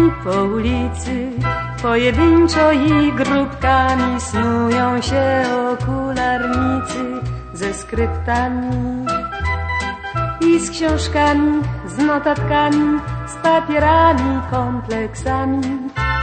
po ulicy, pojedynczo i grupkami snują się okularnicy ze skryptami i z książkami, z notatkami, z papierami, kompleksami.